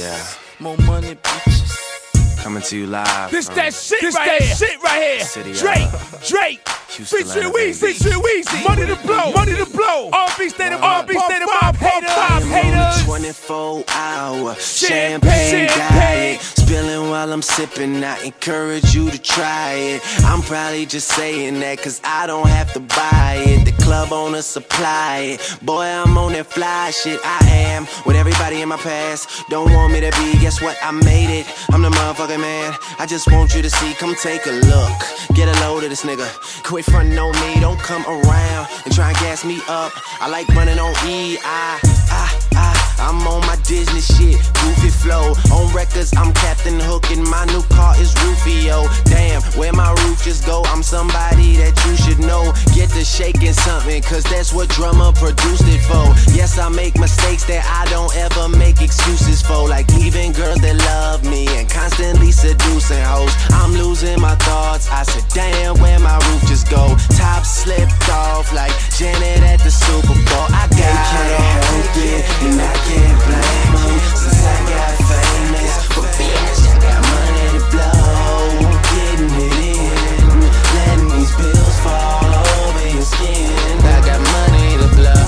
Yeah. More money, bitches. Coming to you live. This from that shit right here. City, Drake. Houston, Featuring Atlanta, Weezy. Money to blow. R&B state of mind. Haters. 24-hour champagne diet. Spilling while I'm sipping. I encourage you to try it. I'm probably just saying that cause I don't have to buy it. The club owner supply it. Boy, I'm on that fly shit. I am with everybody in my past. Don't want me to be, guess what? I made it. I'm the motherfucking man. I just want you to see. Come take a look. Get a load of this nigga. Quit frontin' on me. Don't come around and try and gas me up. I like running on E. I'm on my Disney shit, goofy flow. On records, I'm Captain Hook and my new car is Rufio. Damn, where my roof just go? I'm somebody that you should know. Get to shaking something, cause that's what drummer produced it for. Yes, I make mistakes that I don't ever make excuses for. Like leaving girls that love me and constantly seducing hoes. I'm losing my thoughts, I said damn, where my roof just go? Top slipped off like Janet at the Super Bowl. I can't help it, and I can't blame them since I got famous. For business, I got money to blow. Getting it in, letting these bills fall over your skin. I got money to blow.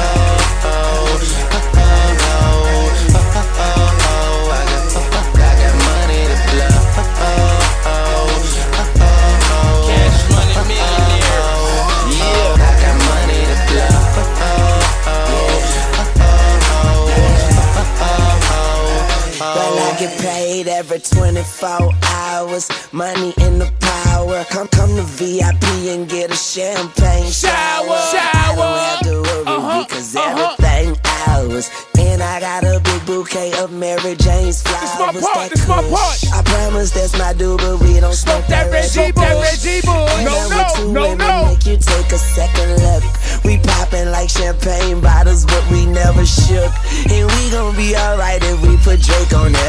I got money to blow. Cash money millionaire. Yeah, I got money to blow. Well, I get paid every 24 hours. Money in the power. Come to VIP and get a champagne shower. I don't have to worry because everything ours. And I got a big bouquet of Mary Jane's flowers. This my part. I promise that's my dude, but we don't smoke that Reggie Bush. No. Make you take a second look. We poppin' like champagne bottles, but we never shook. And we gon' be alright if we put Drake on